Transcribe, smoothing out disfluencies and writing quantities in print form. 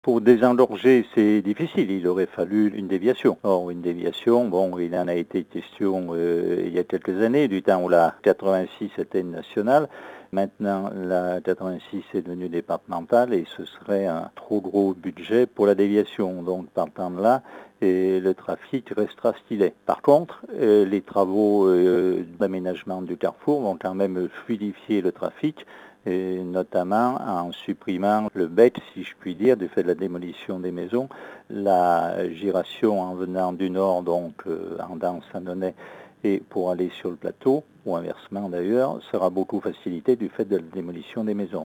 Pour désengorger, c'est difficile, il aurait fallu une déviation. Or, une déviation, bon, il en a été question il y a quelques années, du temps où la 86 était une nationale. Maintenant, la 86 est devenue départementale et ce serait un trop gros budget pour la déviation. Donc, partant de là, le trafic restera ce qu'il est. Par contre, les travaux d'aménagement du carrefour vont quand même fluidifier le trafic, et notamment en supprimant le bec, si je puis dire, du fait de la démolition des maisons. La giration en venant du nord, donc en Dance-Annonay, et pour aller sur le plateau, ou inversement d'ailleurs, sera beaucoup facilitée du fait de la démolition des maisons.